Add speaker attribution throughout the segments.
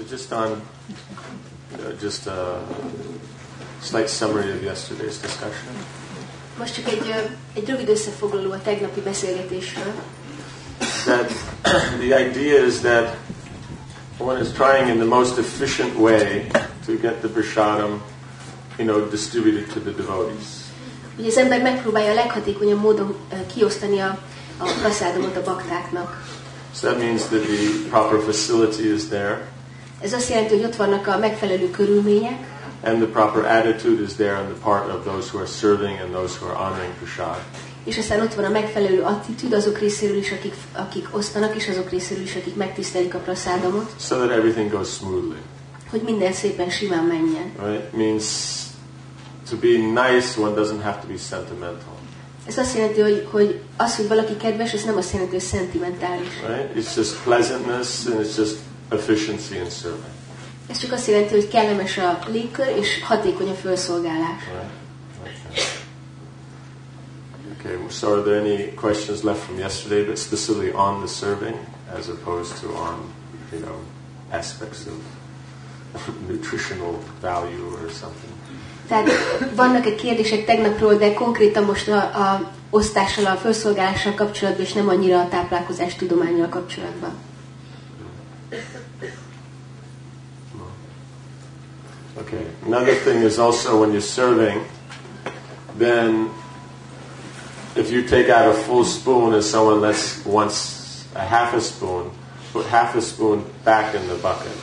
Speaker 1: just on just a slight summary of yesterday's discussion.
Speaker 2: Most csak egy rövid összefoglaló a tegnapi beszélgetésről.
Speaker 1: That the idea is that one is trying in the most efficient way to get the prasadam, distributed to the devotees.
Speaker 2: Ugye az ember megpróbálja a leghatékonyabb módon kiosztani a prasádomot a baktáknak.
Speaker 1: So that means that the proper facility is there.
Speaker 2: Ez azt jelenti, hogy ott vannak a megfelelő körülmények.
Speaker 1: And the proper attitude is there on the part of those who are serving and those who are honoring prasad.
Speaker 2: És aztán ott van a megfelelő attitűd azok részéről is, akik osztanak, és azok részéről is, akik megtisztelik a prasádomot.
Speaker 1: So that everything goes smoothly.
Speaker 2: Hogy minden szépen simán menjen.
Speaker 1: Right? It means to be nice, one doesn't have to be sentimental.
Speaker 2: Ez azt jelenti, hogy az, hogy valaki kedves, ez nem azt jelenti, hogy szentimentális.
Speaker 1: Right? It's just pleasantness and it's just efficiency in serving.
Speaker 2: Ez csak azt jelenti, hogy kellemes a légkör és hatékony a felszolgálás.
Speaker 1: Right. Okay, so are there any questions left from yesterday, but specifically on the serving, as opposed to on, aspects of nutritional value or something?
Speaker 2: Tehát vannak-e kérdések tegnapról, de konkrétan most a osztással, a felszolgálással kapcsolatban, és nem annyira a táplálkozás tudománnyal kapcsolatban?
Speaker 1: Okay. Another thing is also when you're serving, then if you take out a full spoon and someone wants a half a spoon, put half a spoon back in the bucket.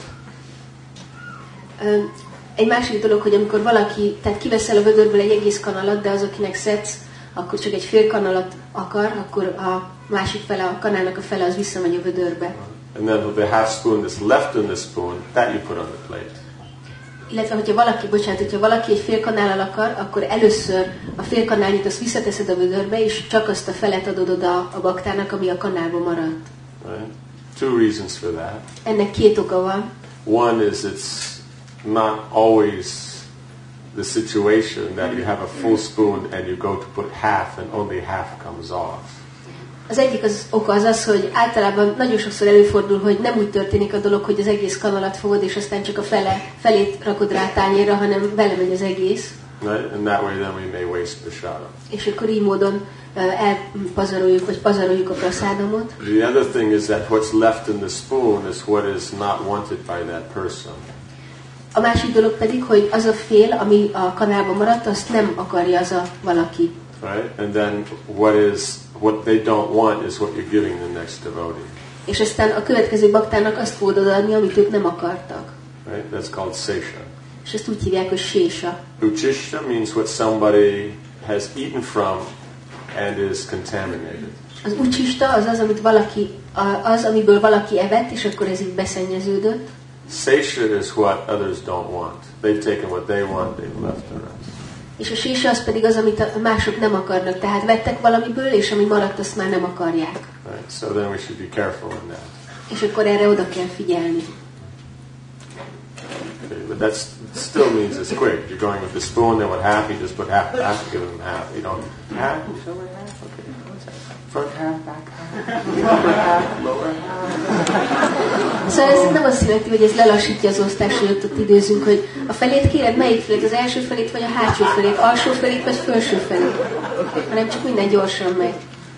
Speaker 2: Egy másik dolog, hogy amikor valaki, tehát kiveszel a vödörből egy egész kanalat, de az, akinek szedsz, akkor csak egy fél kanalat akar, akkor a másik fele, a kanálnak a fele az visszamegy a vödörbe.
Speaker 1: And then the half spoon that's left in the spoon, that you put on the plate.
Speaker 2: Illetve, hogyha valaki egy fél kanállal akar, akkor először a fél kanálnyit azt visszateszed a vödörbe, és csak azt a felet adod oda a baktának, ami a kanálban maradt.
Speaker 1: Right? Two reasons for that.
Speaker 2: Ennek két oka van.
Speaker 1: One is it's not always the situation that you have a full spoon and you go to put half and only half comes off.
Speaker 2: Az egyik oka az, hogy általában nagyon sokszor előfordul, hogy nem úgy történik a dolog, hogy az egész kanalat fogod, és aztán csak a felét rakod rá a tányérra, hanem belemegy az egész.
Speaker 1: Right? And that way then we may waste prasada.
Speaker 2: És akkor így módon pazaroljuk a prasádomot.
Speaker 1: The other thing is that what's left in the spoon is what is not wanted by that person.
Speaker 2: A másik dolog pedig, hogy az a fél, ami a kanálban maradt, azt nem akarja az a valaki.
Speaker 1: Right? And then what they don't want is what you're giving the next devotee.
Speaker 2: És aztán a következő baktának azt fogod odaadni, amit ők nem akartak.
Speaker 1: Right? That's called sesha.
Speaker 2: És ezt úgy hívják, hogy sésa.
Speaker 1: Uchishta means what somebody has eaten from and is contaminated.
Speaker 2: Az uchista az, amiből valaki evett, és akkor ez így beszennyeződött.
Speaker 1: Sesha is what others don't want. They've taken what they want, they've left the rest.
Speaker 2: És a sésa az pedig az, amit a mások nem akarnak. Tehát vettek valamiből, és ami maradt, azt már nem akarják.
Speaker 1: Right? So then we should be careful in that.
Speaker 2: És akkor erre oda kell figyelni.
Speaker 1: Okay, but that still means it's quick. You're going with the spoon, then what half, you just put half, give them half. You don't, half, you show me half, okay. Front half, back half, upper half, lower half.
Speaker 2: Szóval ez nem azt jelenti, hogy ez lelassítja az osztást, hogy ott időzünk, hogy a felét kéred, melyik felét, az első felét, vagy a hátsó felét, alsó felét, vagy felső felét, hanem csak minden gyorsan megy.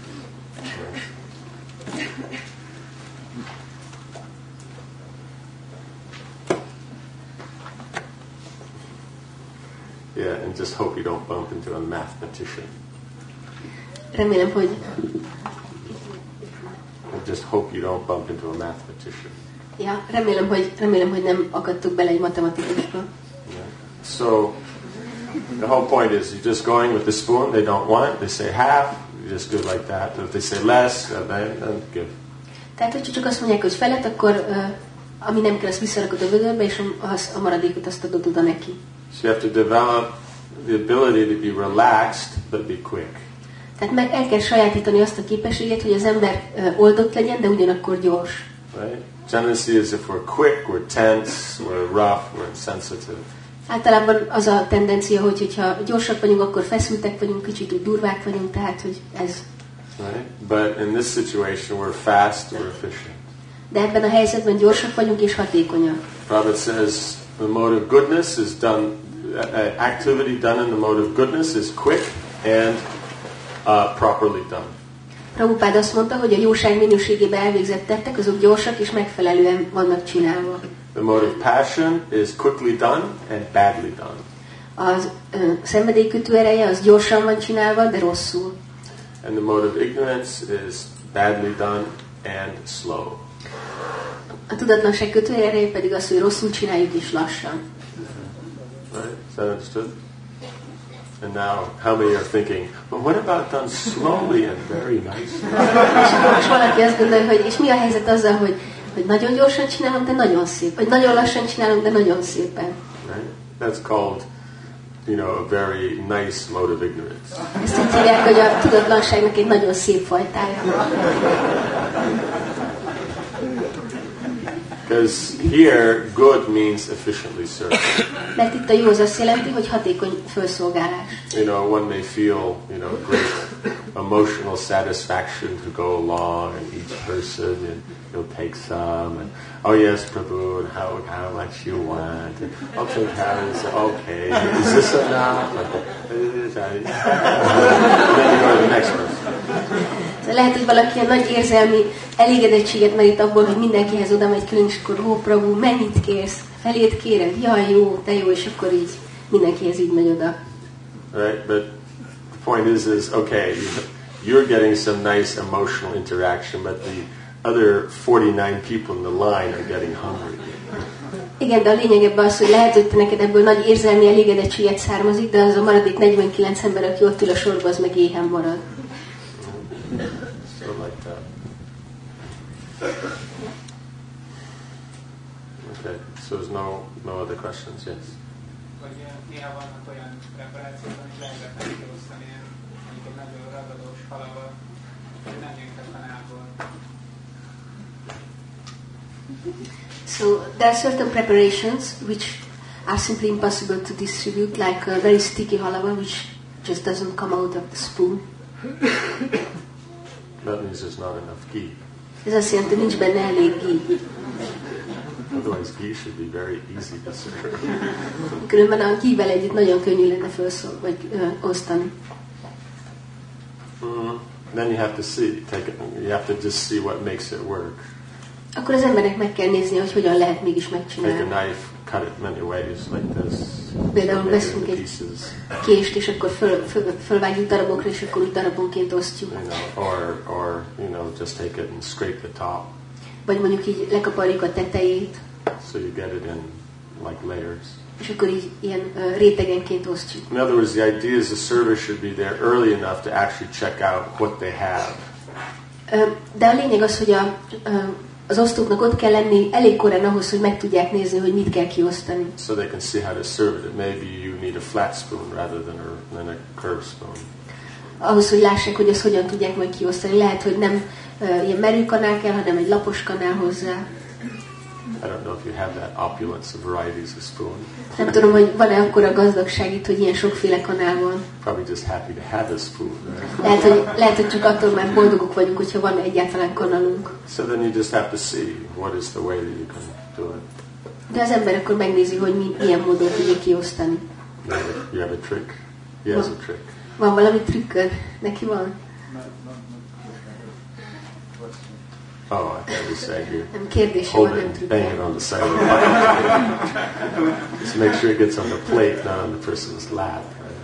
Speaker 1: Yeah, and just hope you don't bump into a mathematician.
Speaker 2: Remélem, hogy
Speaker 1: just hope you don't bump into a mathematician.
Speaker 2: Ja, remélem, hogy nem akadtok bele egy matematikusba.
Speaker 1: Yeah. So the whole point is you're just going with the spoon, they don't want it, they say half, you just do it like that. If they say less, then give.
Speaker 2: Tehát, hogyha csak azt mondják, hogy felet, akkor ami nem kell, azt visszarakod a vödörbe, és a maradékot azt adod oda neki.
Speaker 1: So you have to develop the ability to be relaxed, but be quick.
Speaker 2: Tehát meg el kell sajátítani azt a képességet, hogy az ember oldott legyen, de ugyanakkor gyors.
Speaker 1: Right? Tendency is if we're quick, we're tense, we're rough, we're insensitive.
Speaker 2: Általában az a tendencia, hogyha gyorsak vagyunk, akkor feszültek vagyunk, kicsit úgy durvák vagyunk, tehát hogy ez.
Speaker 1: Right? But in this situation, we're fast, we're efficient.
Speaker 2: de ebben a helyzetben gyorsak vagyunk és hatékonyak.
Speaker 1: Prabhupada says the mode of goodness is done, activity done in the mode of goodness is quick and properly done.
Speaker 2: Prabhupád azt mondta, hogy a jóság minőségében elvégzett tettek, azok gyorsak és megfelelően vannak csinálva.
Speaker 1: The mode of passion is quickly done and badly done.
Speaker 2: Az szenvedélykötő ereje az gyorsan van csinálva, de rosszul.
Speaker 1: And the mode of ignorance is badly done and slow.
Speaker 2: A tudatlanság kötő ereje pedig az, hogy rosszul csináljuk és lassan.
Speaker 1: Right? Is that understood? And now, how many are thinking, well, what about done slowly and very nicely?
Speaker 2: És valaki azt gondolja, hogy és mi a helyzet azzal, hogy nagyon gyorsan csinálom, de nagyon szép. Vagy nagyon lassan csinálom, de nagyon szépen.
Speaker 1: Right? That's called, a very nice mode of ignorance.
Speaker 2: Ezt így hívják, hogy a tudatlanságnak egy nagyon szép fajtája.
Speaker 1: Because here, good means efficiently served.
Speaker 2: Mert itt a jó az azt jelenti, hogy hatékony felszolgálás.
Speaker 1: One may feel, great emotional satisfaction to go along, and each person, and you'll take some, and oh yes, Prabhu, and how much you want, and I'll take half, okay, is this enough? And then you go to the next person.
Speaker 2: Lehet, hogy valaki ilyen nagy érzelmi elégedettséget merít abból, hogy mindenkihez oda megy külön, és akkor, Prabhu, mennyit kérsz? Felét kéred? Jaj, jó, te jó, és akkor így mindenkihez így megy oda.
Speaker 1: Right, but the point is okay, you're getting some nice emotional interaction, but the other 49 people in the line are getting hungry.
Speaker 2: Igen, de a lényeg ebben az, hogy lehet, hogy te neked ebből nagy érzelmi elégedettséget származik, de az a maradék 49 ember, aki ott ül a sorba, az meg éhen marad.
Speaker 1: So like that. Okay, so there's no other questions, yes?
Speaker 3: Vagy néha vannak olyan preparációk, amit lehetett kiosztani, mondjuk egy nagyon ragadós halaval, hogy nem jönk a kanálból.
Speaker 2: So there are certain preparations which are simply impossible to distribute, like a very sticky halava which just doesn't come out of the spoon.
Speaker 1: That means there's not enough ghee.
Speaker 2: Ez azt jelenti, hogy nincs benne elég ghee.
Speaker 1: Otherwise, ghee should be very easy to serve.
Speaker 2: Különben a ghee-vel együtt nagyon könnyű lenne vagy osztani.
Speaker 1: Then you have to see, you have to just see what makes it work.
Speaker 2: Akkor az embernek meg kell nézni, hogy hogyan lehet mégis megcsinálni.
Speaker 1: Take a knife, cut it many ways, like this.
Speaker 2: Például veszünk egy kést, és akkor fölvágjuk darabokra, és akkor úgy darabonként osztjuk.
Speaker 1: Or just take it and scrape the top.
Speaker 2: Vagy mondjuk így lekaparjuk a tetejét.
Speaker 1: So you get it in like layers.
Speaker 2: És akkor így ilyen rétegenként osztjuk.
Speaker 1: In other words, the idea is the server should be there early enough to actually check out what they have.
Speaker 2: De a lényeg az, hogy az osztóknak ott kell lenni elég korán ahhoz, hogy meg tudják nézni, hogy mit kell kiosztani.
Speaker 1: So they can see how to serve it. Maybe you need a flat spoon rather than a curved spoon. Ahhoz,
Speaker 2: hogy lássák, hogy ezt hogyan tudják majd kiosztani. Lehet, hogy nem ilyen merő kanál kell, hanem egy lapos kanál hozzá.
Speaker 1: I don't know if you have that opulence of varieties of spoon.
Speaker 2: Nem tudom, hogy van-e akkora gazdagság itt, hogy ilyen sokféle kanál van.
Speaker 1: Probably just happy to have a spoon. Right?
Speaker 2: Lehet, hogy csak attól már boldogok vagyunk, hogyha van egyáltalán kanalunk.
Speaker 1: So then you just have to see what is the way that you can do it.
Speaker 2: De az ember akkor megnézi, hogy milyen módon tudja kiosztani.
Speaker 1: You have a trick? He has a trick.
Speaker 2: Van valami trükköd? Neki van?
Speaker 1: Oh, I thought you said you
Speaker 2: hold
Speaker 1: it, bang it on the side of the plate. Just make sure it gets on the plate, not on the person's lap.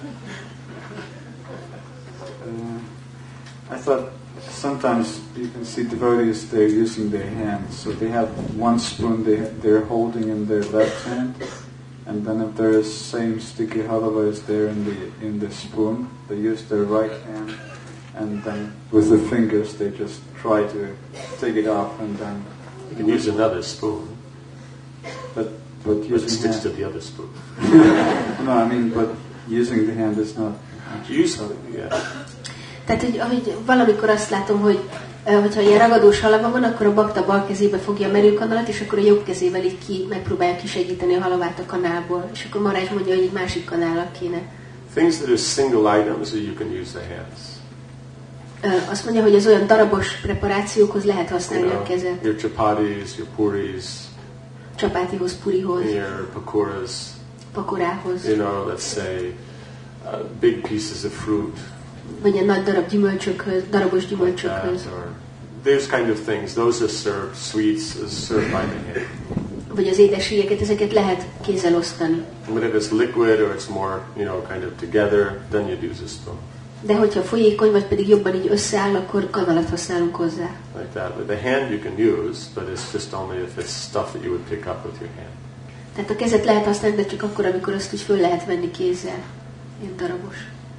Speaker 4: I thought sometimes you can see devotees, they're using their hands. So they have one spoon they're holding in their left hand, and then if there is same sticky halava is there in the spoon, they use their right hand. And then with the fingers they just try to take it off, and then
Speaker 1: you can use another spoon.
Speaker 4: But
Speaker 1: it sticks to the other spoon.
Speaker 4: No, I mean, but using the hand is not.
Speaker 2: Tehát, hogy valamikor azt látom, hogy hogyha ilyen ragadós halava van, akkor a bakta bal kezébe fogja a merőkanalat, és akkor a jobb kezével így megpróbálja kisegíteni a halavát a kanálból. És akkor Maharaj mondja, hogy egy másik kanállal kéne.
Speaker 1: Things that are single items, you can use the hands.
Speaker 2: azt mondja, hogy az olyan darabos preparációkhoz lehet használni a kezet.
Speaker 1: Your chapatis, your puris,
Speaker 2: Csapátihoz, purihoz,
Speaker 1: your pakoras,
Speaker 2: pakorához,
Speaker 1: let's say big pieces of fruit.
Speaker 2: Vagy a nagy darab gyümölcsökhöz, darabos gyümölcsökhöz.
Speaker 1: Or those kind of things, those are served, sweets is served by the hand.
Speaker 2: Vagy az édességeket, ezeket lehet kézzel osztani.
Speaker 1: But if it's liquid or it's more, kind of together, then you'd use a spoon.
Speaker 2: De hogyha folyékony, vagy pedig jobban így összeáll, akkor kanalat használunk hozzá.
Speaker 1: Like that. With the hand you can use, but it's just only if it's stuff that you would pick up with your hand.
Speaker 2: Tehát a kezet lehet használni, de csak akkor, amikor azt is föl lehet venni kézzel. Ilyen darabos.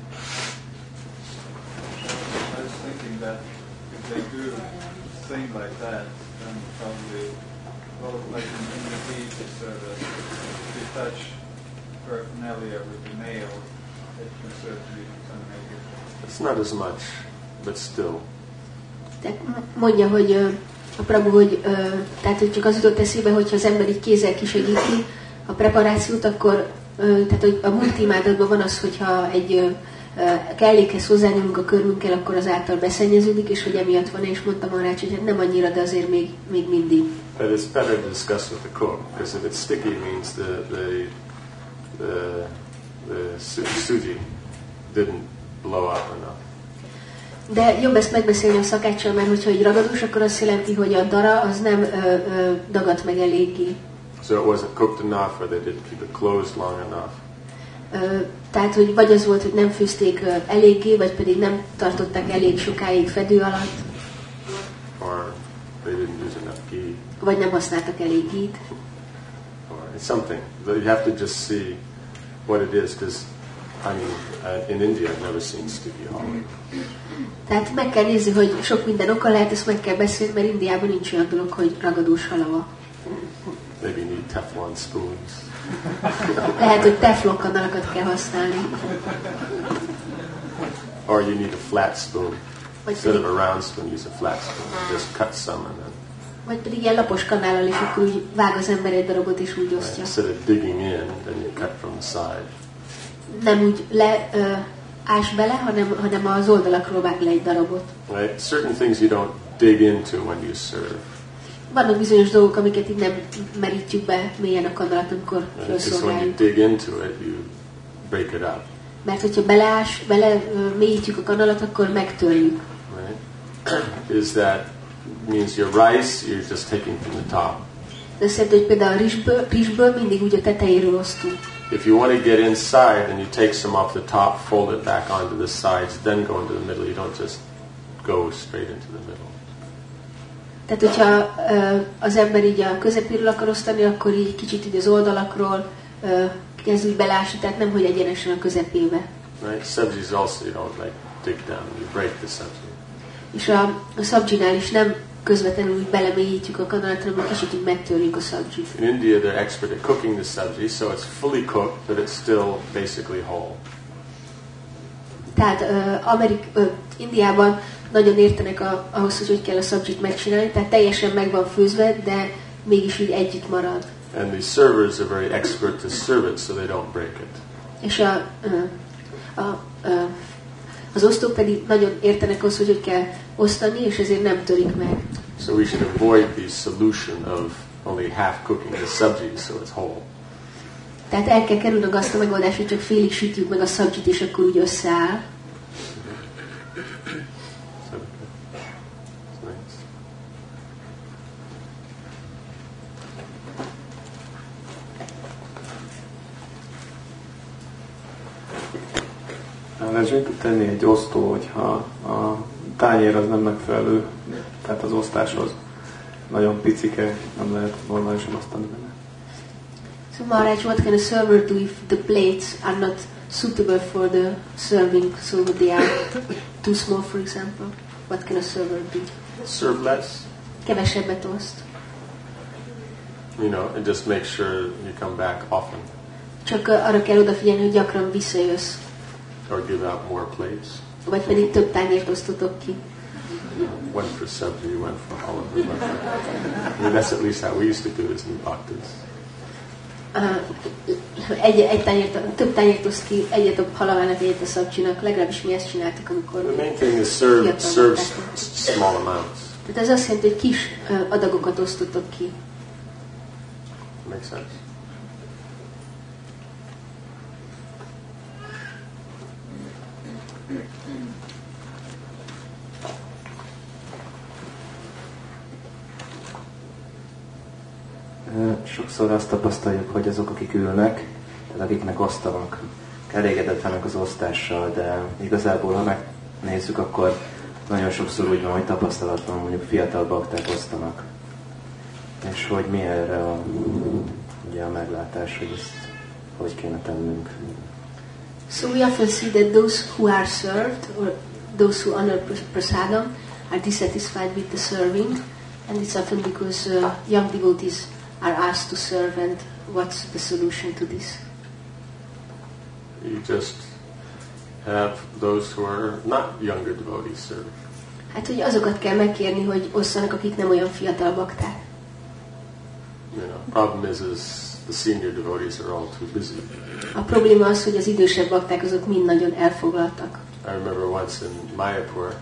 Speaker 4: I was thinking that if they do thing like that, then probably, well, like in the beach service, if you touch paraphernalia with the nail, it can certainly make it.
Speaker 1: It's not as much, but still.
Speaker 2: Tehát mondja, hogy a Prabhu, hogy tehát hogy csak az jutott eszébe, hogyha az ember így kézzel kisegíti a preparációt, akkor tehát hogy a multimádatban van az, hogyha egy kellékhez hozzányúlunk a körmünkkel, akkor az által beszennyeződik, és hogy emiatt van, és mondtam Maharaj, hogy nem annyira, de azért még mindig.
Speaker 1: But it's better to discuss with the cook, because if it's sticky, it means the suji didn't blow up enough.
Speaker 2: De jobb ezt megbeszélni a szakáccsal, mert hogyha egy ragadós, akkor azt jelenti, hogy a dara az nem dagadt meg eléggé.
Speaker 1: So it wasn't cooked enough, or they didn't keep it closed long enough.
Speaker 2: Tehát, hogy vagy az volt, hogy nem főzték eléggé, vagy pedig nem tartották elég sokáig fedő alatt.
Speaker 1: Or they didn't use enough ghee.
Speaker 2: Vagy nem használtak elég gít.
Speaker 1: Or it's something. You have to just see what it is, because in India I've never seen sticky holly.
Speaker 2: Tehát meg kell nézni, hogy sok minden oka lehet, ezt meg kell beszélni, mert Indiában nincs olyan dolog, hogy ragadós halava.
Speaker 1: Maybe you need Teflon spoons.
Speaker 2: Lehet, hogy teflon kanalakat kell használni.
Speaker 1: Or you need a flat spoon. Instead of a round spoon, use a flat spoon. Just cut some and then.
Speaker 2: Vagy pedig ilyen lapos kanállal, és akkor úgy vág az ember egy darabot, és úgy osztja.
Speaker 1: Instead of digging in, then you cut from the side.
Speaker 2: Nem úgy ás bele, hanem az oldalakról vág le egy darabot.
Speaker 1: Right? Certain things you don't dig into when you serve.
Speaker 2: Vannak bizonyos dolgok, amiket így nem merítjük be mélyen a kanalat, amikor felszolgáljuk.
Speaker 1: When you dig into it, you break it up.
Speaker 2: Mert hogyha mélyítjük a kanalat, akkor megtörjük.
Speaker 1: Right? Is that means your rice, you're just taking from the top.
Speaker 2: De azt jelenti, hogy például a rizsből mindig úgy a tetejéről osztunk.
Speaker 1: If you want to get inside, then you take some off the top, fold it back onto the sides, then go into the middle. You don't just go straight into the middle.
Speaker 2: Tehát, hogyha az ember így a közepéről akar osztani, akkor így kicsit így az oldalakról kezd úgy belásni, tehát nem, hogy egyenesen a közepébe.
Speaker 1: Right? Sabjis also, you don't like dig down, you break the sabji.
Speaker 2: És a szabdzsinál is nem közvetlenül úgy belemélyítjük a kanalat, hanem kicsit úgy megtörjük a szabdzsit.
Speaker 1: In India, they're expert at cooking the sabji, so it's fully cooked, but it's still basically whole.
Speaker 2: Tehát Indiában nagyon értenek ahhoz, hogy kell a szabdzsit megcsinálni, tehát teljesen meg van főzve, de mégis így együtt marad.
Speaker 1: And the servers are very expert to serve it, so they don't break it.
Speaker 2: És az osztók pedig nagyon értenek ahhoz, hogy kell osztani, és ezért nem törik meg.
Speaker 1: So we should avoid the solution of only half cooking the sabji, so it's whole.
Speaker 2: Tehát el kell kerülnünk azt a megoldást, hogy csak félig sütjük meg a szabdzsit, és akkor úgy összeáll.
Speaker 5: Lehet tenni egy osztó, hogyha a tányér az nem megfelelő, tehát az osztáshoz nagyon picike, nem lehet normálisan osztani benne.
Speaker 2: So Maharaj, what can a server do if the plates are not suitable for the serving, so they are too small, for example? What can a server do?
Speaker 1: Serve less.
Speaker 2: Kevesebbet oszt.
Speaker 1: And just make sure you come back often.
Speaker 2: Csak arra kell odafigyelni, hogy gyakran visszajössz.
Speaker 1: Or give out more plates.
Speaker 2: Vagy pedig több tányért osztotok ki.
Speaker 1: One for sabji, one for all of them. That's at least how we used to do it as new bhaktas.
Speaker 2: több tányért osz ki, egyet a halavának, egyet a szabcsinak, legalábbis mi ezt csináltuk, amikor...
Speaker 1: The main thing is serve small amounts.
Speaker 2: Tehát ez azt jelenti, hogy kis adagokat osztottok ki.
Speaker 1: Makes sense?
Speaker 6: Sokszor azt tapasztaljuk, hogy azok, akik ülnek, tehát akiknek osztanak, elégedetlenek az osztással, de igazából, ha megnézzük, akkor nagyon sokszor úgy van, hogy tapasztalatlan mondjuk fiatal bakták osztanak. És hogy mi erre a meglátás, hogy ezt hogy kéne tennünk.
Speaker 2: So we often see that those who are served, or those who honor prasadam, are dissatisfied with the serving, and it's often because young devotees are asked to serve, and what's the solution to this?
Speaker 1: You just have those who are not younger devotees serve.
Speaker 2: Hát, hogy azokat kell megkérni, hogy osszanak, akik nem olyan fiatal bakták.
Speaker 1: You know, problem is the senior devotees are all too busy.
Speaker 2: A probléma az, hogy az idősebb bakták azok mind nagyon elfoglaltak.
Speaker 1: I remember once in Mayapur,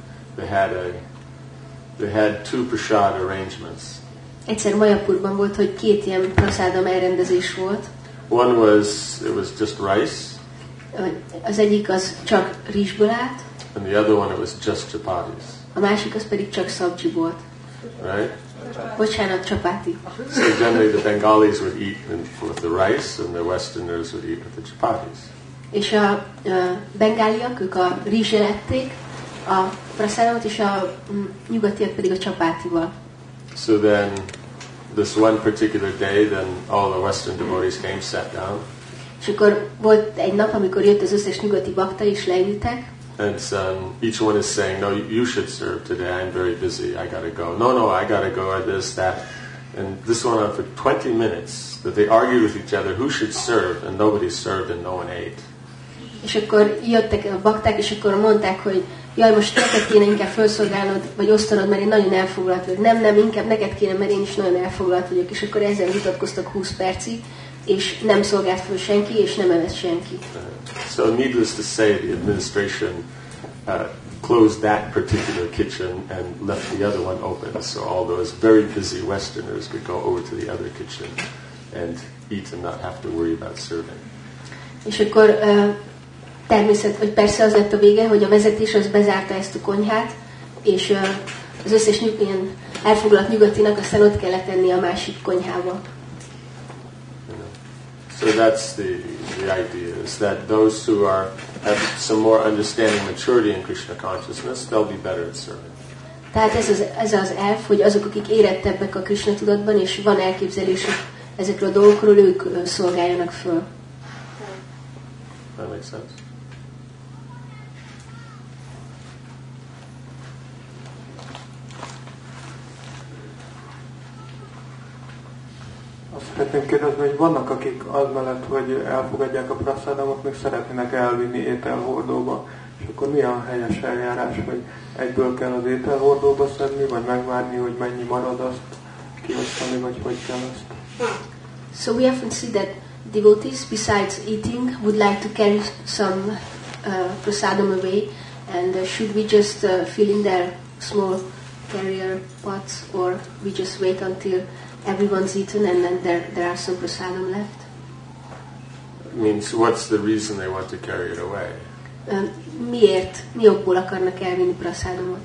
Speaker 1: they had two prasad arrangements.
Speaker 2: Egyszer Mayapurban volt, hogy 2 ilyen prasádam elrendezés volt.
Speaker 1: One was, it was just rice.
Speaker 2: Az egyik az csak rizsből állt.
Speaker 1: And the other one, it was just chapatis.
Speaker 2: A másik az pedig csak szabcsi volt.
Speaker 1: Right?
Speaker 2: Bocsánat, csapáti.
Speaker 1: So generally the Bengalis would eat with the rice and the Westerners would eat with the chapatis.
Speaker 2: És a bengáliak, ők a rizssel ették a prasadamot, és a nyugatiak pedig a csapátival.
Speaker 1: So then, this one particular day, then all the Western devotees came, sat down.
Speaker 2: És akkor volt egy nap, amikor jött az összes nyugati bakta, és leültek.
Speaker 1: And each one is saying, no, you should serve today. I'm very busy. I got to go. No, I got to go. Or this, that. And this went on for 20 minutes. That they argued with each other who should serve, and nobody served and no one ate.
Speaker 2: És akkor jöttek a bakták, és akkor mondták, hogy jaj, most neked kéne inkább felszolgálnod, vagy osztanod, mert én nagyon elfoglalt vagyok. Nem, inkább neked kéne, mert én is nagyon elfoglalt vagyok. És akkor ezzel vitatkoztak 20 percig, és nem szolgált föl senki, és nem evett senki.
Speaker 1: So needless to say, the administration closed that particular kitchen and left the other one open. So all those very busy Westerners could go over to the other kitchen and eat and not have to worry about serving.
Speaker 2: És akkor hogy persze az lett a vége, hogy a vezetés az bezárta ezt a konyhát, és az összes ilyen elfoglalt nyugatinak aztán ott kellett tenni a másik konyhába.
Speaker 1: So that's the idea, is that those who have some more understanding, maturity in Krishna consciousness, they'll be better at serving.
Speaker 2: Tehát ez az elv, hogy azok, akik érettebbek a Krishna tudatban, és van elképzelésük ezekről a dolgokról, ők szolgáljanak föl.
Speaker 1: That makes sense.
Speaker 5: Azt szeretném kérdezni, hogy vannak, akik az mellett, hogy elfogadják a prasadamot, még szeretnének elvinni ételhordóba. És akkor mi a helyes eljárás, hogy egyből kell az ételhordóba szedni, vagy megvárni, hogy mennyi marad, azt kiosztani, vagy hogy kell ezt?
Speaker 2: So we often see that devotees, besides eating, would like to carry some prasadam away, and should we just fill in their small carrier pots, or we just wait until everyone's eaten and then there are some prasadam left?
Speaker 1: Means what's the reason they want to carry it away?
Speaker 2: Miért? Mi okból akarnak elvinni prasadamot?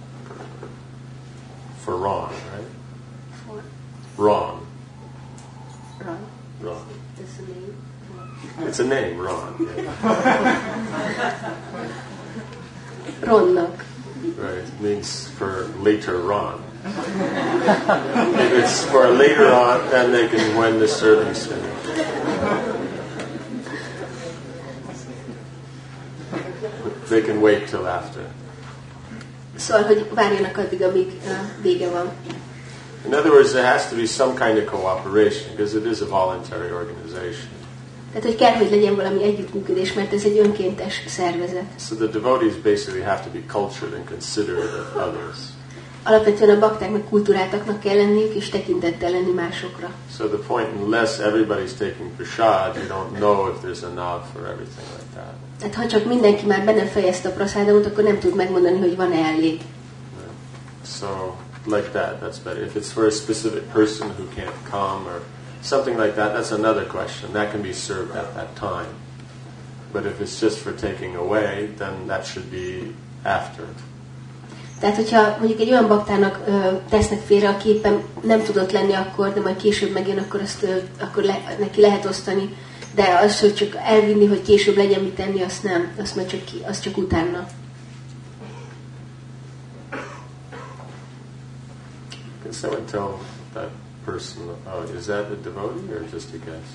Speaker 1: For Ron, right?
Speaker 2: For
Speaker 1: Ron.
Speaker 2: Ron.
Speaker 1: Ron.
Speaker 2: That's the name.
Speaker 1: It's a name, Ron.
Speaker 2: Ronnak.
Speaker 1: Right. It means for later Ron. If it's for later on, then they can, when the serving's finished. They can wait till after.
Speaker 2: Szóval, hogy várjanak addig, amíg vége van.
Speaker 1: In other words, there has to be some kind of cooperation, because it is a voluntary organization.
Speaker 2: Tehát, hogy kell, hogy legyen valami együttműködés, mert ez egy önkéntes szervezet.
Speaker 1: So the devotees basically have to be cultured and considerate of others.
Speaker 2: alapvetően a baktáknak kultúráltaknak kell lenniük, és tekintettel lenni másokra.
Speaker 1: So the point, unless everybody's taking prasad, you don't know if there's enough or everything like that.
Speaker 2: Tehát ha csak mindenki már benne fejezte a praszádomot, akkor nem tud megmondani, hogy van-e elég.
Speaker 1: So like that, that's better. If it's for a specific person who can't come or something like that, that's another question. That can be served at that time. But if it's just for taking away, then that should be after.
Speaker 2: Tehát, hogyha mondjuk egy olyan baktának tesznek félre, aki éppen nem tudott lenni akkor, de majd később megjön, akkor neki lehet osztani. De az, hogy csak elvinni, hogy később legyen mit tenni, azt nem. Azt csak utána.
Speaker 1: Can someone tell that person, oh, is that a devotee or just a guest?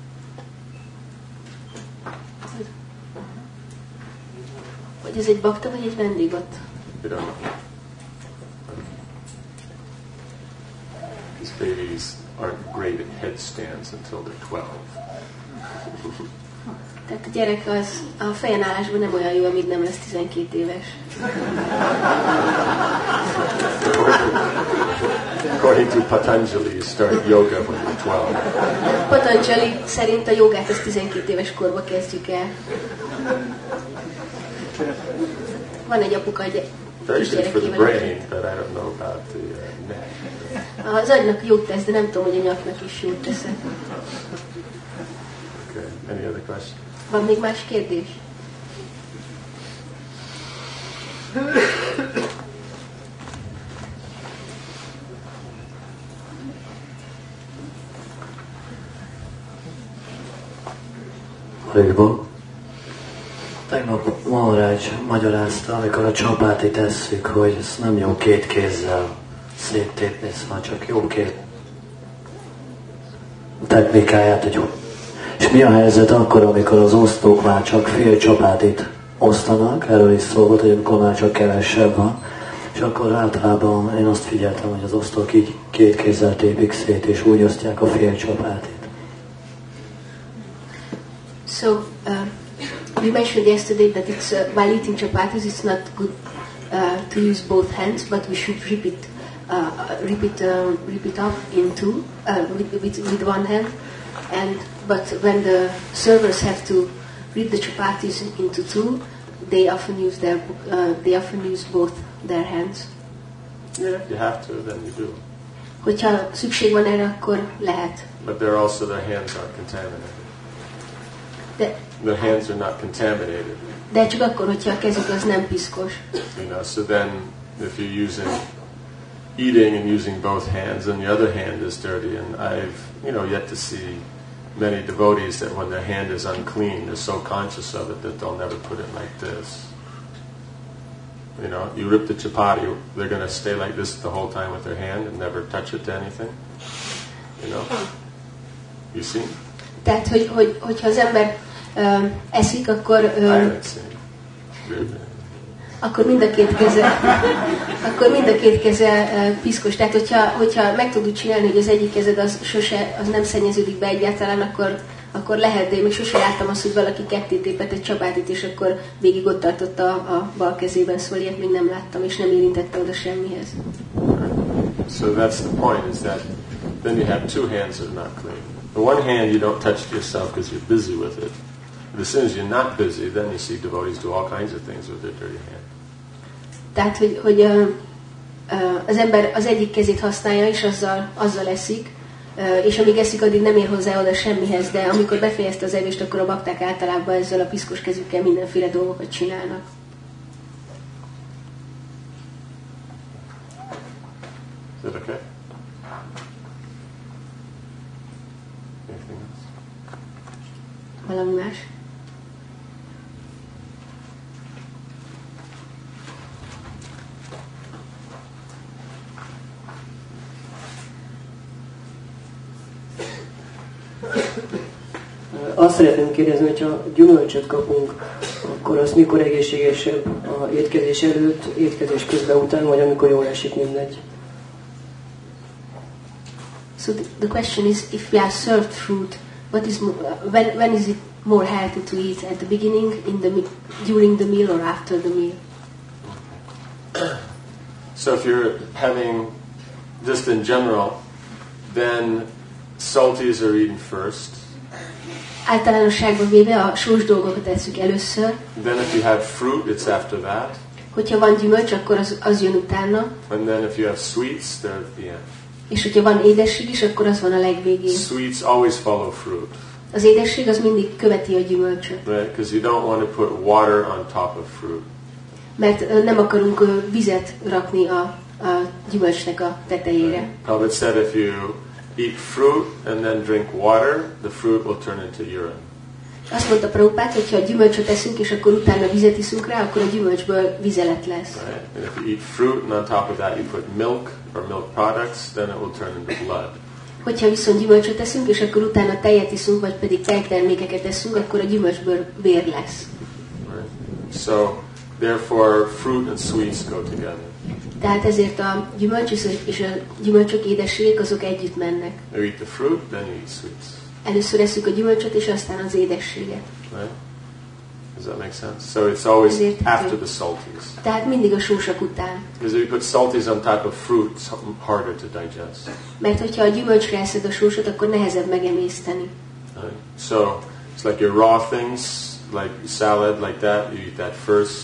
Speaker 2: Hogy ez egy bakta, vagy egy vendég ott?
Speaker 1: You don't know. These babies aren't great at headstands until they're 12.
Speaker 2: Tehát a gyerek az a fejenállásban nem olyan jó, amíg nem lesz 12 éves.
Speaker 1: According to Patanjali, you start yoga when you're 12.
Speaker 2: Patanjali szerint a jogát az 12 éves korba kezdjük el. Van egy apuka, egy
Speaker 1: Very good for the brain, but I don't know about the neck.
Speaker 2: Az agynak jót tesz, de nem tudom, hogy a nyaknak is jót tesz.
Speaker 1: Okay. Any other question?
Speaker 2: Van még más kérdés?
Speaker 7: Haribol. Tegnap Maharaj magyarázta, amikor a csapáti tesszük, hogy ezt nem jó két kézzel széttépni, szóval csak jó két technikáját, hogy és mi a helyzet akkor, amikor az osztók már csak fél csapátit osztanak, erről is szó volt, hogy amikor már csak kevesebb van, és akkor általában én azt figyeltem, hogy az osztók így két kézzel tépik szét, és úgy osztják a fél csapátit.
Speaker 2: So, we mentioned yesterday that it's while eating chapatis, it's not good to use both hands, but we should rip it off in two with one hand. But when the servers have to rip the chapatis into two, they often use both their hands.
Speaker 1: Yeah, if you have to, then you do.
Speaker 2: Hogyha szükség van erre, akkor lehet.
Speaker 1: But there also their hands aren't contaminated. The hands are not contaminated.
Speaker 2: De csak akkor, hogyha a kezük az nem piszkos.
Speaker 1: You know, so then if you're eating and using both hands, and the other hand is dirty, and I've yet to see many devotees that when their hand is unclean, they're so conscious of it that they'll never put it like this. You know, you rip the chapati, they're going to stay like this the whole time with their hand and never touch it to anything. You know, you see?
Speaker 2: Tehát, hogyha az ember eszik, akkor mind a két keze piszkos. Tehát, hogyha meg tudod csinálni, hogy az egyik kezed az nem szennyeződik be egyáltalán, akkor lehet, de én még sose láttam azt, hogy valaki ketté tépett egy csapátit, és akkor végig ott tartotta a bal kezében, szóval ilyet még nem láttam, és nem érintette oda semmihez.
Speaker 1: So that's the point, is that then you have two hands that are not clean. The one hand you don't touch yourself because you're busy with it. But as soon as you're not busy, then you see devotees do all kinds of things with their dirty hand.
Speaker 2: Tehát, hogy az ember az egyik kezét használja, és azzal eszik, és amíg eszik, addig nem ér hozzá oda semmihez, de amikor befejezte az evést, akkor a bakták általában ezzel a piszkos kezükkel mindenféle dolgokat csinálnak.
Speaker 1: Is that okay? Anything else?
Speaker 2: Valami más?
Speaker 8: Azt szeretném kérdezni, hogyha gyümölcsöt kapunk, akkor az mikor egészségesebb? A étkezés előtt, étkezés közben, után, vagy amikor jól esik, mindegy?
Speaker 2: So the question is, if we are served fruit, when is it more healthy to eat? At the beginning, during the meal, or after the meal?
Speaker 1: So if you're having, just in general, then salties are eaten first.
Speaker 2: Általánosságban véve a sós dolgokat eszünk először.
Speaker 1: Then if you have fruit, it's after that.
Speaker 2: Hogyha van gyümölcs, akkor az jön utána.
Speaker 1: And then if you have sweets, they're at the end.
Speaker 2: És hogyha van édesség is, akkor az van a legvégén.
Speaker 1: Sweets always follow fruit.
Speaker 2: Az édesség az mindig követi a gyümölcsöt.
Speaker 1: Right? Because you don't want to put water on top of fruit.
Speaker 2: Mert nem akarunk vizet rakni a gyümölcsnek a tetejére.
Speaker 1: Prabhupada said if you eat fruit and then drink water, the fruit will turn into urine.
Speaker 2: Azt mondta Prabhupád, hogy ha a gyümölcsöt eszünk, és akkor utána vizet iszunk rá, akkor a gyümölcsből vizelet lesz.
Speaker 1: Right? And if you eat fruit and on top of that you put milk or milk products, then it will turn into blood.
Speaker 2: Hogyha viszont gyümölcsöt eszünk, és akkor utána tejet iszunk, vagy pedig tejtermékeket eszünk, akkor a gyümölcsből vér lesz.
Speaker 1: Right? So, therefore, fruit and sweets go together.
Speaker 2: Tehát ezért a gyümölcs és a gyümölcsök édességek azok együtt mennek.
Speaker 1: You eat the fruit, then you eat sweets.
Speaker 2: Először eszünk a gyümölcsöt, és aztán az édességet.
Speaker 1: Right? Does that make sense? So it's always after the salties.
Speaker 2: Tehát mindig a sósak után.
Speaker 1: Because if you put salties on top of fruit, it's harder to digest.
Speaker 2: Mert hogyha a gyümölcsre eszed a sósot, akkor nehezebb megemészteni.
Speaker 1: Right? So it's like your raw things, like salad, like that. You eat that first.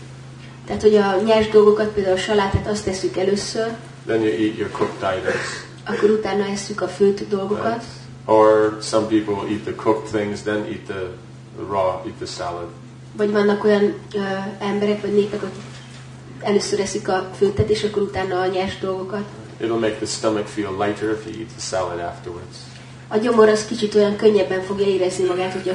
Speaker 2: Tehát, hogy a nyers dolgokat, például a salátát, azt tesszük először.
Speaker 1: Then you eat your cooked items.
Speaker 2: Akkor utána esszük a főtt dolgokat.
Speaker 1: Right? Or some people will eat the cooked things, then eat the raw, eat the salad.
Speaker 2: Vagy vannak olyan emberek vagy népek, akik először eszik a főttet, és akkor utána a nyers dolgokat.
Speaker 1: It'll make the stomach feel lighter if you eat the salad afterwards.
Speaker 2: A gyomor az kicsit olyan könnyebben fogja érezni magát, hogy a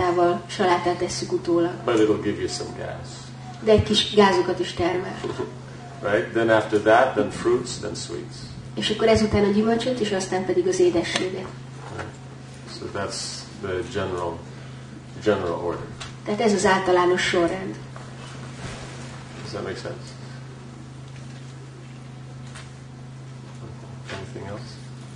Speaker 2: salátát esszük utólag.
Speaker 1: But it'll give you some gas.
Speaker 2: De egy kis gázokat is termel.
Speaker 1: Right? Then after that, then fruits, then sweets.
Speaker 2: És akkor ezután a gyümölcsöt, és aztán pedig az édességet.
Speaker 1: So that's the general order.
Speaker 2: Tehát ez az általános sorrend.
Speaker 1: Does that make sense? Anything else?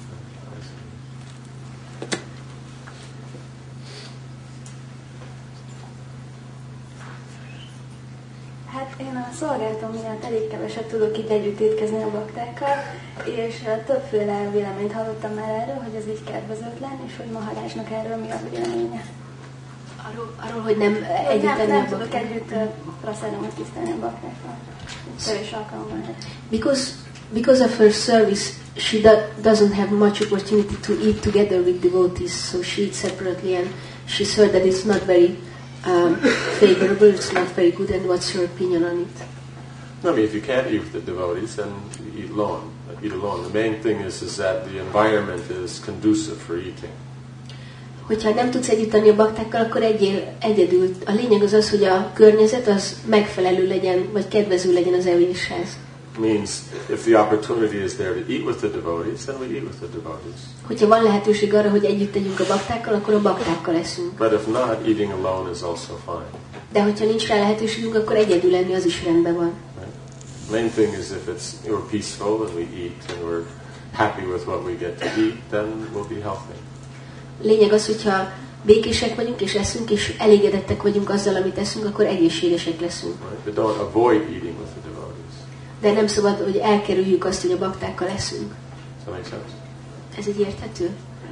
Speaker 9: Hát én a szolgálatom miatt elég keveset tudok itt együtt étkezni a baktákkal, és többféle véleményt hallottam már erről, hogy ez így kedvezőtlen, és hogy Maharajnak erről mi a véleménye.
Speaker 2: Arról, hogy nem együtt tenni
Speaker 9: nem
Speaker 2: a
Speaker 9: tudok
Speaker 2: baktákkal.
Speaker 9: együtt praszádomot tisztelni a baktákkal. Kevés alkalommal.
Speaker 2: Because of her service, she doesn't have much opportunity to eat together with devotees, so she eats separately, and she's heard that it's not very favorable, it's not very good, and what's her opinion on it?
Speaker 1: No, I mean, if you can't eat with the devotees, then you eat alone. The main thing is that the environment is conducive for eating.
Speaker 2: Hogyha nem tudsz együtt tenni a baktákkal, akkor egyél egyedül. A lényeg az az, hogy a környezet az megfelelő legyen, vagy kedvező legyen az evéshez.
Speaker 1: Means if the opportunity is there to eat with the devotees, then we eat with the devotees.
Speaker 2: Hogyha van lehetőség arra, hogy együtt tegyünk a baktákkal, akkor a baktákkal eszünk.
Speaker 1: But if not, eating alone is also fine.
Speaker 2: De hogyha nincs rá lehetőségünk, akkor egyedül lenni az is rendben van.
Speaker 1: Right? Main thing is if we're peaceful and we eat and we're happy with what we get to eat, then we'll be healthy.
Speaker 2: Lényeg az, hogyha békések vagyunk és eszünk, és elégedettek vagyunk azzal, amit eszünk, akkor egészségesek leszünk.
Speaker 1: Right? But don't avoid eating with the devotees.
Speaker 2: De nem szabad, hogy elkerüljük azt, hogy a baktákkal eszünk.
Speaker 1: Does that make sense?
Speaker 2: Ez így érthető?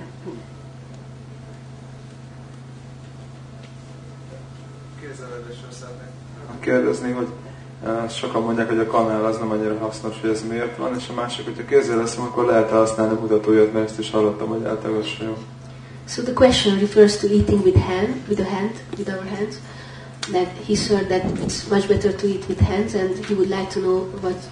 Speaker 5: Kérdezni, hogy sokan mondják, hogy a kanál az nem annyira hasznos, hogy ez miért van, és a másik, hogyha kézzel leszem, akkor lehet használni a mutatóját, mert ezt is hallottam, hogy általában jó.
Speaker 2: So the question refers to eating with our hands. That he's heard that it's much better to eat with hands, and he would like to know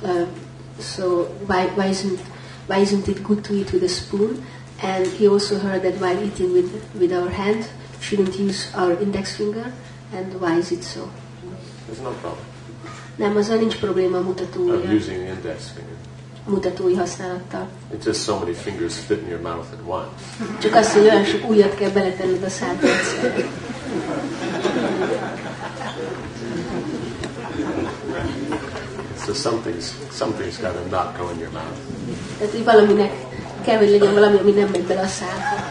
Speaker 2: why isn't it good to eat with a spoon? And he also heard that while eating with our hand, shouldn't use our index finger, and why is it so?
Speaker 1: There's no problem.
Speaker 2: Nem, azzal nincs probléma a
Speaker 1: I'm using the index finger.
Speaker 2: mutatói használattal.
Speaker 1: It's just so many fingers fit in your mouth at once.
Speaker 2: Csak az, hogy olyan sok ujjat kell beletenned a szádba egyszerre.
Speaker 1: So something's got to not go in your mouth.
Speaker 2: Tehát, hogy valaminek kell, hogy legyen valami, ami nem megy bele a szádba.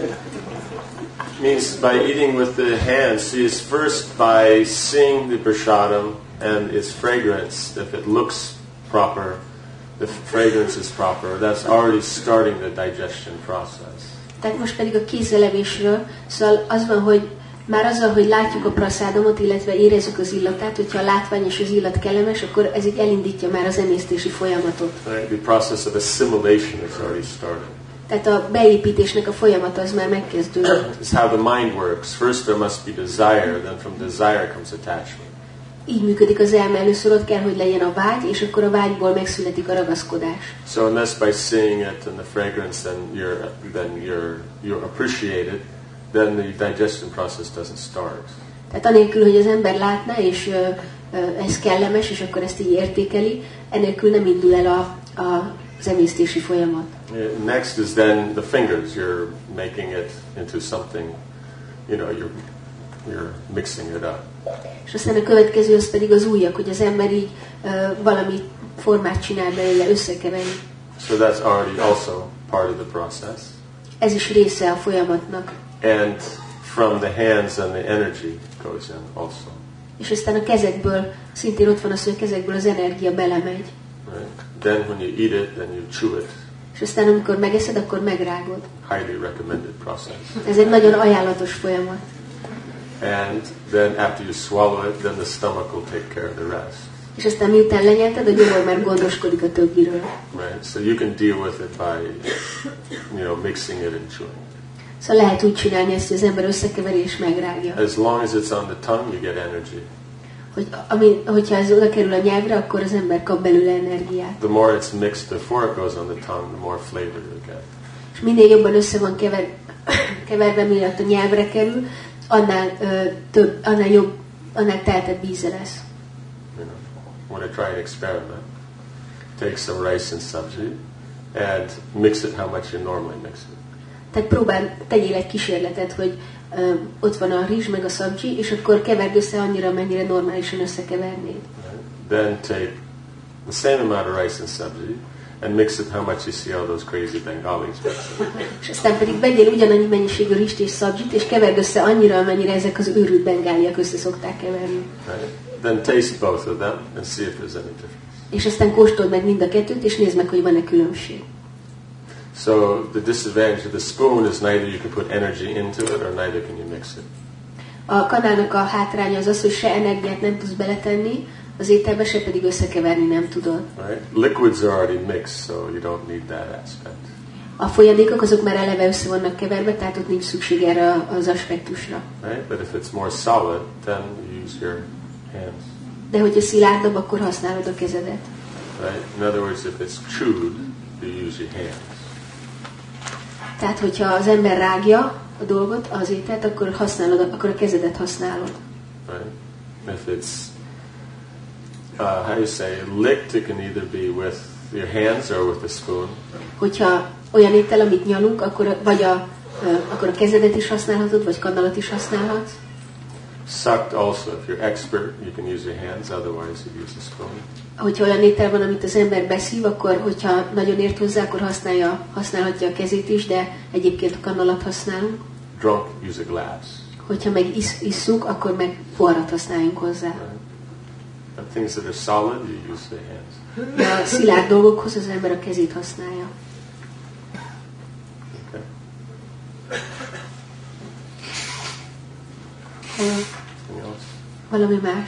Speaker 1: Means by eating with the hands is first by seeing the prasadam and its fragrance. If it looks proper, the fragrance is proper, that's already starting the digestion process.
Speaker 2: Tehát most pedig a kézzelevésről, szóval az van, hogy már azzal, hogy látjuk a praszádomot, illetve érezzük az illatát, hogyha a látvány és az illat kellemes, akkor ez így elindítja már az emésztési folyamatot.
Speaker 1: Right? The process of assimilation is already started.
Speaker 2: Tehát a beépítésnek a folyamata az már megkezdődött.
Speaker 1: It's how the mind works. First there must be desire, then from desire comes attachment.
Speaker 2: Így működik az elme, először ott kell, hogy legyen a vágy, és akkor a vágyból megszületik a ragaszkodás.
Speaker 1: So unless by seeing it and the fragrance, then you're appreciated, then the digestion process doesn't start.
Speaker 2: Tehát anélkül, hogy az ember látná, és ez kellemes, és akkor ezt így értékeli, enélkül nem indul el az emésztési folyamat.
Speaker 1: Next is then the fingers. You're making it into something, you're mixing it up.
Speaker 2: És aztán a következő az pedig az ujjak, hogy az ember így valami formát csinál belőle, összekeveri.
Speaker 1: So that's already also part of the process.
Speaker 2: Ez is része a folyamatnak.
Speaker 1: And from the hands and the energy goes in also.
Speaker 2: És aztán a kezekből, szintén ott van az, hogy a kezekből az energia belemegy.
Speaker 1: Right? Then when you eat it, then you chew it.
Speaker 2: És aztán amikor megeszed, akkor megrágod.
Speaker 1: Highly recommended process.
Speaker 2: Ez egy nagyon ajánlatos folyamat.
Speaker 1: And then after you swallow it, then the stomach will take care of the rest.
Speaker 2: És aztán miután lenyelted, a gyomor már gondoskodik a többiről.
Speaker 1: Right? So you can deal with it by, mixing it and chewing.
Speaker 2: Szóval lehet úgy csinálni ezt, hogy az ember összekeveri és megrágja.
Speaker 1: As long as it's on the tongue, you get energy.
Speaker 2: Hogyha ez oda kerül a nyelvre, akkor az ember kap belőle energiát.
Speaker 1: The more it's mixed before it goes on the tongue, the more flavor you get.
Speaker 2: És minél jobban össze van keverve, mielőtt a nyelvre kerül, annál jobb, annál teltebb íze lesz.
Speaker 1: Want to try an experiment? Take some rice and sabji and mix it how much you normally mix it.
Speaker 2: Tehát tegyél egy kísérletet, hogy ott van a rizs meg a szabdzsi, és akkor keverd össze annyira, amennyire normálisan összekevernéd.
Speaker 1: Then take the same amount of rice and sabji and mix it how much you see all those crazy Bengalis mix it.
Speaker 2: És aztán pedig vegyél ugyanannyi mennyiségű rizst és szabdzsit, és keverd össze annyira, amennyire ezek az őrült bengáliak össze szokták keverni.
Speaker 1: Right? Then taste both of them and see if there's any difference.
Speaker 2: És aztán kóstold meg mind a kettőt, és nézd meg, hogy van-e különbség.
Speaker 1: So the disadvantage of the spoon is neither you can put energy into it or neither can you mix it.
Speaker 2: A kanálnak a hátránya az az, hogy se energiát nem tudsz beletenni az ételbe, se pedig összekeverni nem tudod.
Speaker 1: Right? Liquids are already mixed, so you don't need that aspect.
Speaker 2: A folyadékok azok már eleve össze vannak keverve, tehát ott nincs szükség erre az aspektusra.
Speaker 1: Right? But if it's more solid, then you use your hands.
Speaker 2: De hogyha szilárdabb, akkor használod a kezedet.
Speaker 1: Right? In other words, if it's chewed, you use your hands.
Speaker 2: Tehát, hogyha az ember rágja a dolgot, az ételt, akkor akkor a kezedet használod.
Speaker 1: Right? If it's, how you say, licked, it can either be with your hands or with a spoon.
Speaker 2: Hogyha olyan étel, amit nyalunk, akkor akkor a kezedet is használhatod, vagy kannalat is használhatsz.
Speaker 1: Sucked also, if you're expert, you can use your hands, otherwise you use a spoon.
Speaker 2: Hogyha olyan étel van, amit az ember beszív, akkor, hogyha nagyon ért hozzá, akkor használhatja a kezét is, de egyébként a kannalat használunk.
Speaker 1: Drunk, use a glass.
Speaker 2: Hogyha meg isszuk, akkor meg poharat használjunk hozzá.
Speaker 1: Right? And things that are solid, you use your hands.
Speaker 2: De a szilárd dolgokhoz az ember a kezét használja.
Speaker 1: Okay. Anything else?
Speaker 2: Valami más?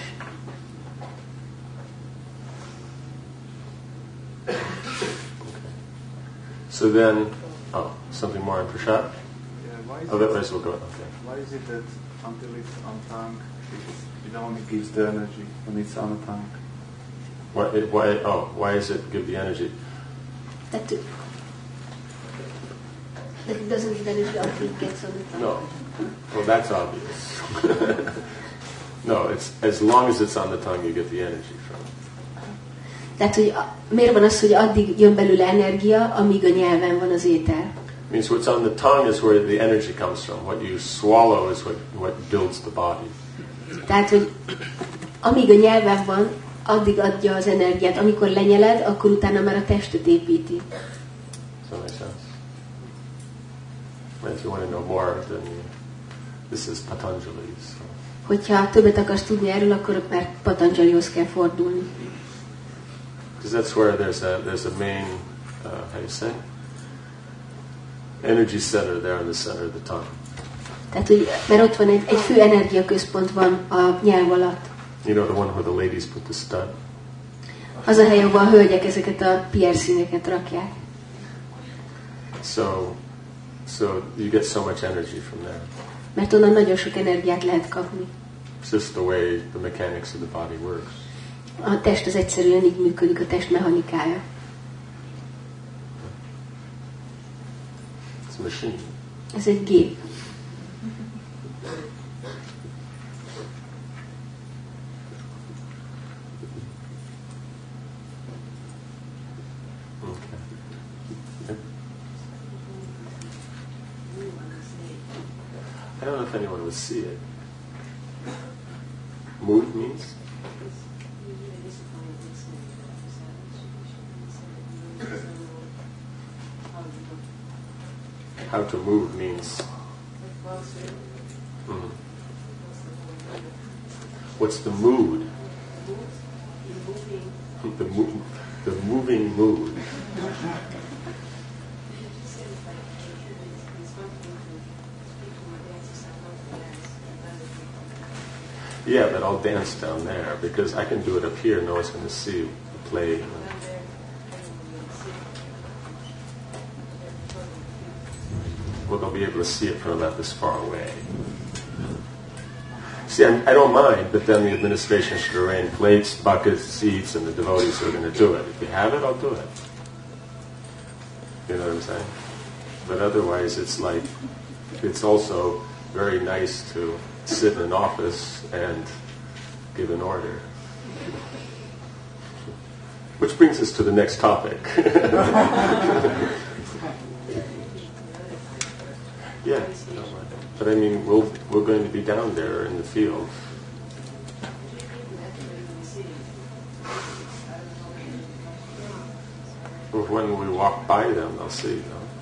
Speaker 1: So then, something more on Prashad?
Speaker 4: Yeah,
Speaker 1: Otherwise we'll go. Okay.
Speaker 4: Why is it that until it's on tongue, it only gives the energy when it's on the tongue?
Speaker 1: Why does it give the energy?
Speaker 2: That it doesn't give energy until it gets on the tongue.
Speaker 1: No. Well, that's obvious. No, it's as long as it's on the tongue, you get the energy from it.
Speaker 2: Tehát, hogy miért van az, hogy addig jön belőle energia, amíg a nyelven van az étel?
Speaker 1: Means what's on the tongue is where the energy comes from. What you swallow is what builds the body.
Speaker 2: Tehát, hogy amíg a nyelven van, addig adja az energiát. Amikor lenyeled, akkor utána már a testet építi.
Speaker 1: Does that make sense? And if you want to know more, then this is Patanjali. So.
Speaker 2: Hogyha többet akarsz tudni erről, akkor már Patanjalihoz kell fordulni.
Speaker 1: Because that's where there's a main, how you say, energy center there in the center of the tongue.
Speaker 2: Tehát, hogy, mert ott van egy fő energiaközpont van a nyelv alatt.
Speaker 1: You know, the one where the ladies put the stud?
Speaker 2: Az a hely, ahol a hölgyek ezeket a piercingeket rakják.
Speaker 1: So you get so much energy from there.
Speaker 2: Mert onnan nagyon sok energiát lehet kapni.
Speaker 1: It's just the way the mechanics of the body works.
Speaker 2: A test az egyszerűen így működik, a test mechanikája.
Speaker 1: It's a machine.
Speaker 2: Ez egy gép.
Speaker 1: I don't know if anyone would see it. Mood means? How to move means. Mm-hmm. What's the mood? The moving mood. Yeah, but I'll dance down there because I can do it up here. No one's going to see the play. Well, they'll be able to see it from about this far away. See, I don't mind, but then the administration should arrange plates, buckets, seats, and the devotees who are going to do it. If you have it, I'll do it. You know what I'm saying? But otherwise, it's like, it's also very nice to sit in an office and give an order. Which brings us to the next topic. Yeah, but I mean, we're going to be down there in the field. When we walk by them, they'll see. You know?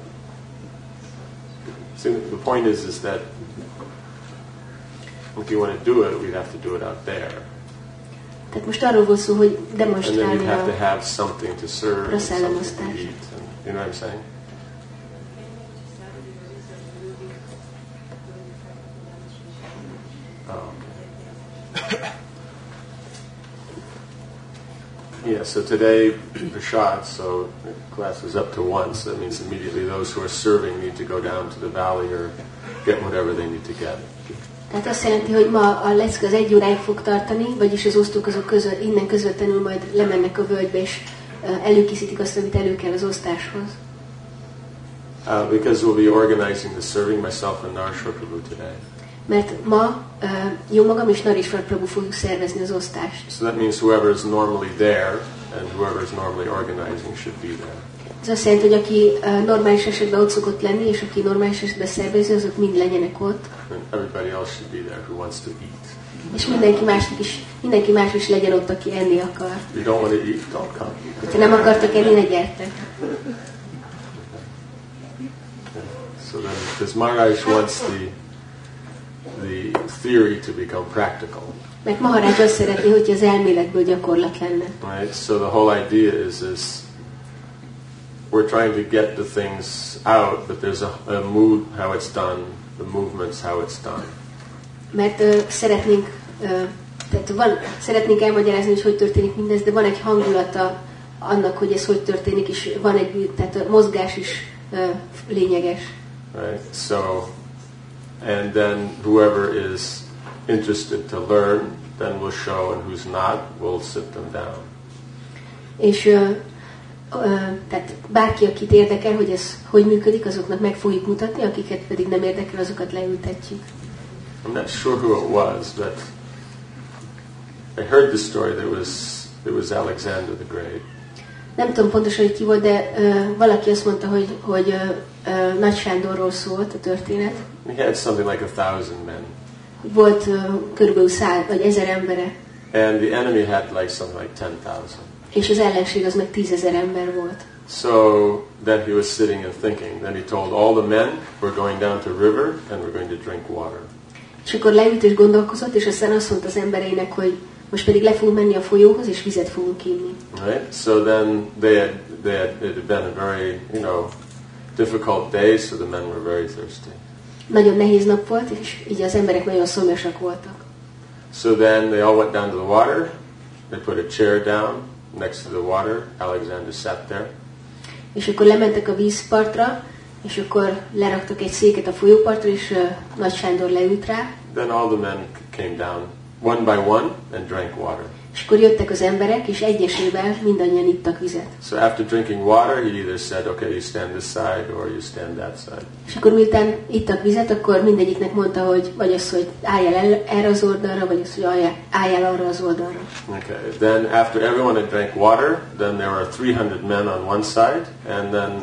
Speaker 1: See, the point is that if you want to do it, we'd have to do it out there.
Speaker 2: Tehát most arról volt szó, hogy demonstrálni
Speaker 1: and then you'd have to have something to serve, and something to
Speaker 2: eat.
Speaker 1: And, you know what I'm saying? Oh, okay. Yeah, so today, Prashad, so the class was up to 1, so that means immediately those who are serving need to go down to the valley or get whatever they need to get.
Speaker 2: Tehát azt jelenti, hogy ma a lecke az 1 óráig fog tartani, vagyis az osztók azok innen közvetlenül majd lemennek a völgybe, és előkészítik azt, amit elő kell az osztáshoz.
Speaker 1: Because we'll be organizing the serving, myself and Nareshwar Prabhu today.
Speaker 2: Mert ma jó magam és Nareshwar Prabhu fogjuk szervezni az osztást.
Speaker 1: So that means whoever is normally there and whoever is normally organizing should be there.
Speaker 2: Ez azt jelenti, hogy aki normális esetben ott szokott lenni, és aki normális esetben szervezi, azok mind legyenek ott.
Speaker 1: And everybody else should be there who wants to eat.
Speaker 2: És mindenki más is legyen ott, aki enni akar.
Speaker 1: You don't want to eat, don't come.
Speaker 2: Ha nem akartok enni, ne gyertek.
Speaker 1: So then, because Maharaj wants the theory to become practical.
Speaker 2: Mert Maharaj azt szeretné, hogy az elméletből gyakorlat lenne.
Speaker 1: Right? So the whole idea is we're trying to get the things out, but there's a mood how it's done, the movements how it's done.
Speaker 2: Mert szeretnénk elmagyarázni, hogy történik mindez, de van egy hangulata annak, hogy ez hogy történik, és van tehát a mozgás is lényeges.
Speaker 1: Right? So, and then whoever is interested to learn, then we'll show, and who's not, we'll sit them down. És tehát bárki, akit érdekel, hogy ez hogy működik, azoknak meg fogjuk mutatni, akiket pedig nem érdekel, azokat leültetjük. I'm not sure who it was, but I heard the story. There was Alexander the Great.
Speaker 2: Nem tudom pontosan, hogy ki volt, de valaki azt mondta, hogy Nagy Sándorról szólt a történet.
Speaker 1: He had something like 1,000 men.
Speaker 2: Volt körülbelül 100 vagy 1000 embere.
Speaker 1: And the enemy had like something like 10,000.
Speaker 2: És az ellenség az meg 10,000 ember volt.
Speaker 1: So then he was sitting and thinking. Then he told all the men, we're going down to river and we're going to drink water.
Speaker 2: És akkor leült és gondolkozott, és aztán azt mondta az embereinek, hogy Most pedig le fogunk menni a folyóhoz, és vizet fogunk inni.
Speaker 1: Right? So then it had been a very, difficult day, so the men were very thirsty.
Speaker 2: Nagyon nehéz nap volt, és így az emberek nagyon szomjasak voltak.
Speaker 1: So then they all went down to the water. They put a chair down next to the water. Alexander sat there.
Speaker 2: És akkor lementek a vízpartra, és akkor leraktak egy széket a folyópartra, és Nagy Sándor leült rá.
Speaker 1: Then all the men came down one by one and drank water.
Speaker 2: És akkor jöttek az emberek, és egyesével mindannyian ittak vizet.
Speaker 1: So after drinking water, he either said, okay, you stand this side, or you stand that side.
Speaker 2: És akkor miután ittak vizet, akkor mindegyiknek mondta, hogy vagy az, hogy álljál el erre az oldalra, vagy az, hogy álljál arra az oldalra.
Speaker 1: Okay. Then after everyone had drank water, then there were 300 men on one side, and then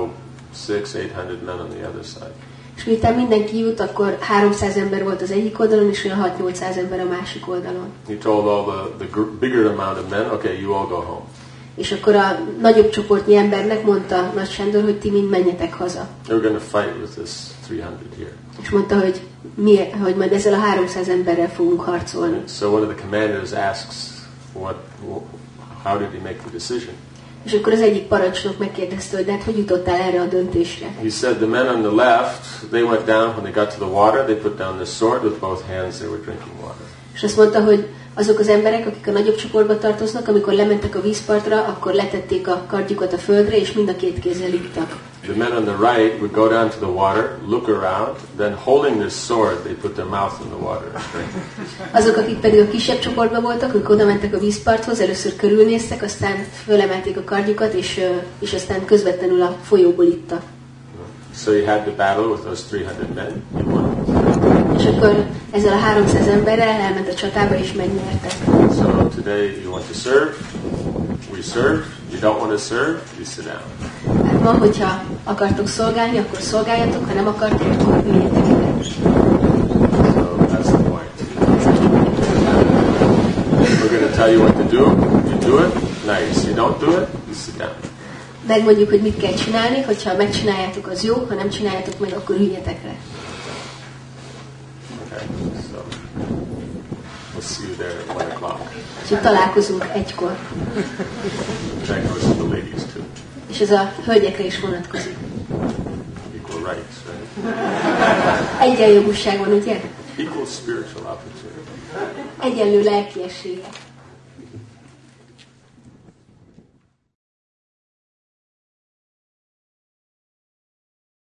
Speaker 1: 600-800 men on the other side.
Speaker 2: És miután mindenki jut, akkor 300 ember volt az egyik oldalon, és olyan 600-800 ember a másik oldalon.
Speaker 1: He told all the bigger amount of men, okay, you all go home.
Speaker 2: És akkor a nagyobb csoportnyi embernek mondta Nagy Sándor, hogy ti mind menjetek haza.
Speaker 1: We're going to fight with this 300 here.
Speaker 2: És mondta, hogy majd ezzel a 300 emberrel fogunk harcolni.
Speaker 1: So one of the commanders asks, how did he make the decision?
Speaker 2: És akkor az egyik parancsnok megkérdezte, hogy de hát hogy jutottál erre a döntésre?
Speaker 1: He said the men on the left, they went down when they got to the water, they put down their sword with both hands, they were drinking water.
Speaker 2: És azt mondta, hogy azok az emberek, akik a nagyobb csoportba tartoznak, amikor lementek a vízpartra, akkor letették a kardjukat a földre, és mind a két kézzel ittak.
Speaker 1: The men on the right would go down to the water, look around, then holding their sword, they put their mouth in the water and drink.
Speaker 2: Azok, akik pedig a kisebb csoportban voltak, ők oda mentek a vízparthoz, először körülnéztek, aztán fölemelték a kardjukat, és aztán közvetlenül a folyóból ittak.
Speaker 1: So he had the battle with those 300 men. He won.
Speaker 2: És akkor ezzel a 300 emberrel elment a csatába, és megnyerte.
Speaker 1: So today you want to serve, we serve. You don't want to serve, you sit down.
Speaker 2: Hát ma, hogyha akartok szolgálni, akkor szolgáljatok, ha nem akartok, akkor üljetek le.
Speaker 1: So that's the point. We're going to tell you what to do. You do it, nice. You don't do it, you sit down.
Speaker 2: Megmondjuk, hogy mit kell csinálni, hogyha megcsináljátok, az jó, ha nem csináljátok meg, akkor üljetek le.
Speaker 1: Okay, so we'll see you there at 1 o'clock.
Speaker 2: Úgyhogy találkozunk 1-kor.
Speaker 1: That goes to the ladies too.
Speaker 2: És ez a hölgyekre is vonatkozik.
Speaker 1: Equal rights, right?
Speaker 2: Egyenjogúság van, ugye?
Speaker 1: Equal spiritual opportunity.
Speaker 2: Egyenlő lelkiességek.